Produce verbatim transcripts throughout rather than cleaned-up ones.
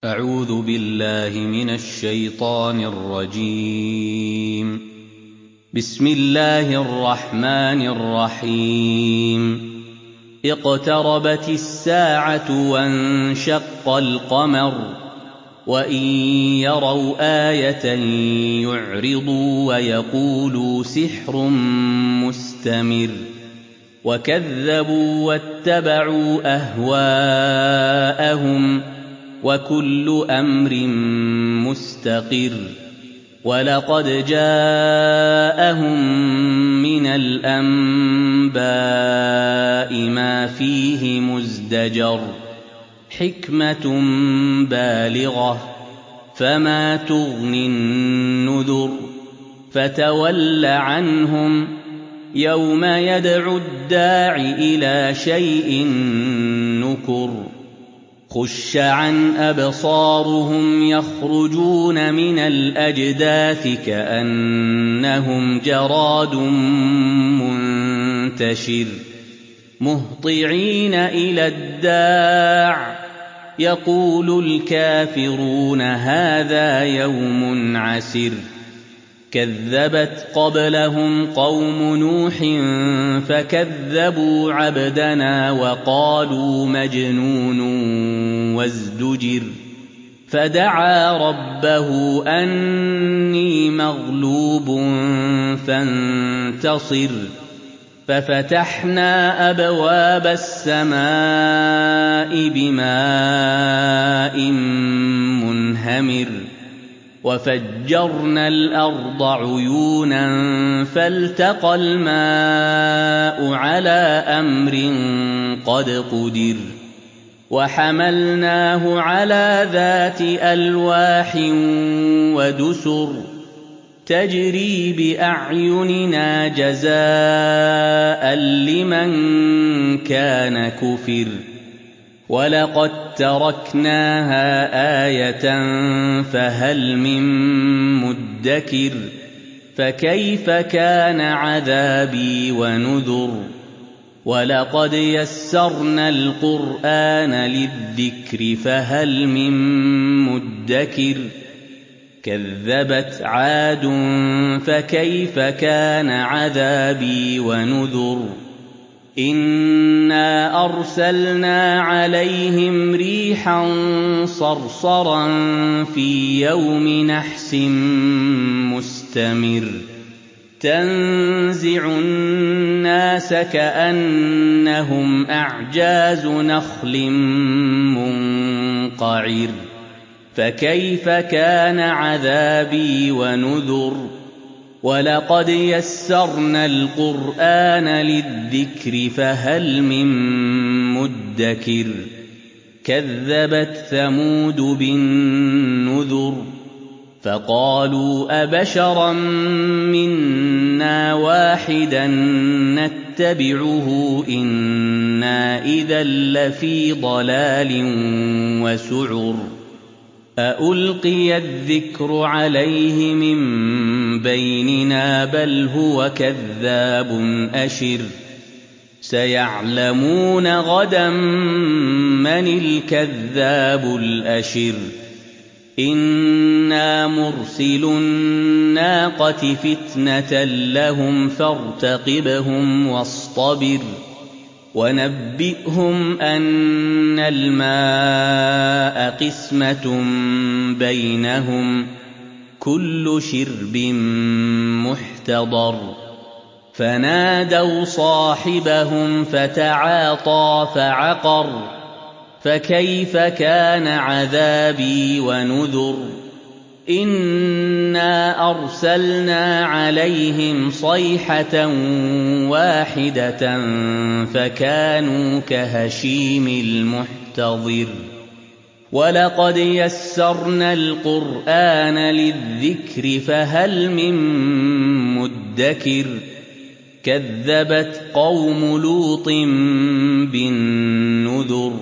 أعوذ بالله من الشيطان الرجيم. بسم الله الرحمن الرحيم. اقتربت الساعة وانشق القمر وإن يروا آية يعرضوا ويقولوا سحر مستمر وكذبوا واتبعوا أهواءهم وكل أمر مستقر ولقد جاءهم من الأنباء ما فيه مزدجر حكمة بالغة فما تغني النذر فتول عنهم يوم يدعو الداع إلى شيء نكر خش عن أبصارهم يخرجون من الأجداث كأنهم جراد منتشر مهطعين إلى الداع يقول الكافرون هذا يوم عسر كذبت قبلهم قوم نوح فكذبوا عبدنا وقالوا مجنون وازدجر فدعا ربه أني مغلوب فانتصر ففتحنا أبواب السماء بماء منهمر وفجرنا الأرض عيونا فالتقى الماء على أمر قد قدر وحملناه على ذات ألواح ودسر تجري بأعيننا جزاء لمن كان كفر ولقد تركناها آية فهل من مدكر فكيف كان عذابي ونذر ولقد يسرنا القرآن للذكر فهل من مدكر كذبت عاد فكيف كان عذابي ونذر إنا أرسلنا عليهم ريحا صرصرا في يوم نحس مستمر تنزع الناس كأنهم أعجاز نخل منقعر فكيف كان عذابي ونذر ولقد يسرنا القرآن للذكر فهل من مدكر كذبت ثمود بالنذر فقالوا أبشرا منا واحدا نتبعه إنا إذا لفي ضلال وسعر أألقي الذكر عليه من بيننا بل هو كذاب أشر سيعلمون غدا من الكذاب الأشر إنا مرسل الناقة فتنة لهم فارتقبهم واصطبر ونبئهم أن الماء قسمة بينهم كل شرب محتضر فنادوا صاحبهم فتعاطى فعقر فكيف كان عذابي ونذر إنا أرسلنا عليهم صيحة واحدة فكانوا كهشيم المحتضر ولقد يسرنا القرآن للذكر فهل من مدكر كذبت قوم لوط بالنذر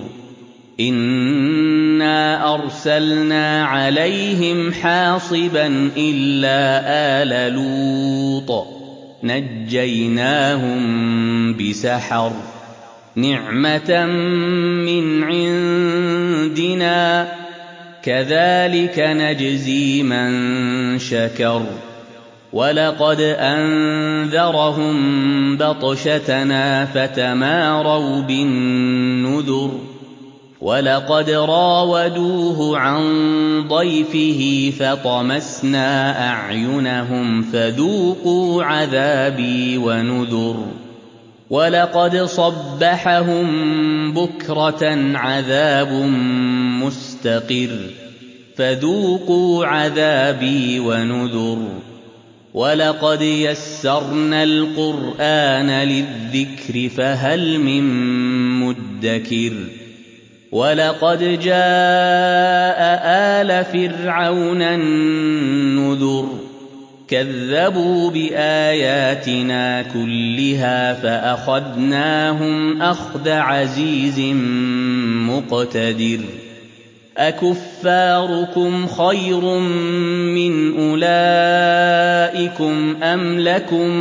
إنا أرسلنا عليهم حاصبا إلا آل لوط نجيناهم بسحر نعمة من عندنا كَذَٰلِكَ نَجْزِي مَن شَكَرَ وَلَقَدْ أَنذَرَهُم بَطْشَتَنَا فَتَمَارَوْا بِالنُّذُرِ وَلَقَدْ رَاوَدُوهُ عَن ضَيْفِهِ فَطَمَسْنَا أَعْيُنَهُمْ فَذُوقُوا عَذَابِي وَنُذُرِ وَلَقَدْ صَبَّحَهُم بُكْرَةً عَذَابٌ مُّسْتَقِرٌّ فَذُوقُوا عَذَابِي وَنُذُرِ وَلَقَدْ يَسَّرْنَا الْقُرْآنَ لِلذِّكْرِ فَهَلْ مِن مُّدَّكِرٍ وَلَقَدْ جَاءَ آلَ فِرْعَوْنَ النُّذُرُ كَذَّبُوا بِآيَاتِنَا كُلِّهَا فَأَخَذْنَاهُمْ أَخْذَ عَزِيزٍ مُّقْتَدِرٍ أَكُفَّارُكُمْ خَيْرٌ مِّنْ أُولَٰئِكُمْ أَمْ لَكُم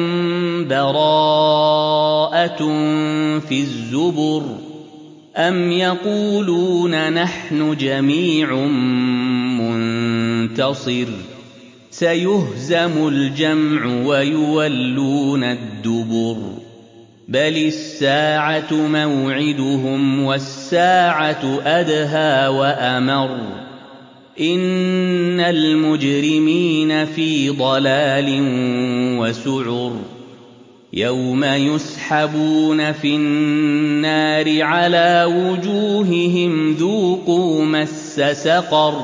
بَرَاءَةٌ فِي الزُّبُرِ أَمْ يَقُولُونَ نَحْنُ جَمِيعٌ مُّنتَصِرٌ سَيُهْزَمُ الْجَمْعُ وَيُوَلُّونَ الدُّبُرَ بَلِ السَّاعَةُ مَوْعِدُهُمْ وَالسَّاعَةُ أَدْهَىٰ وَأَمَرُّ إِنَّ الْمُجْرِمِينَ فِي ضَلَالٍ وَسُعُرٍ يَوْمَ يُسْحَبُونَ فِي النَّارِ عَلَىٰ وُجُوهِهِمْ ذُوقُوا مَسَّ سَقَرَ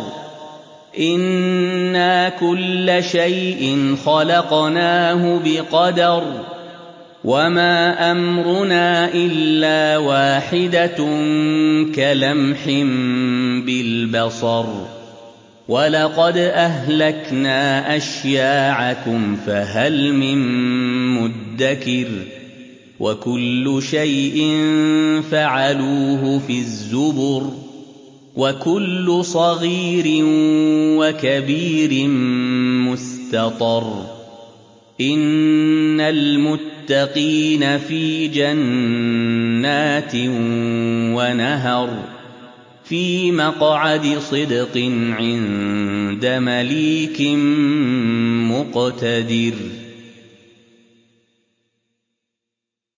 إِنَّا كُلَّ شَيْءٍ خَلَقْنَاهُ بِقَدَرٍ وَمَا أَمْرُنَا إِلَّا وَاحِدَةٌ كَلَمْحٍ بِالْبَصَرِ وَلَقَدْ أَهْلَكْنَا أَشْيَاعَكُمْ فَهَلْ مِن مُّدَّكِرٍ وَكُلُّ شَيْءٍ فَعَلُوهُ فِي الزُّبُرِ وَكُلُّ صَغِيرٍ وَكَبِيرٍ مُّسْتَطَرٌ إِنَّ الْمُتَّقِينَ فِي جَنَّاتٍ وَنَهَرٍ فِي مَقْعَدِ صِدْقٍ عِندَ مَلِيكٍ مُّقْتَدِرٍ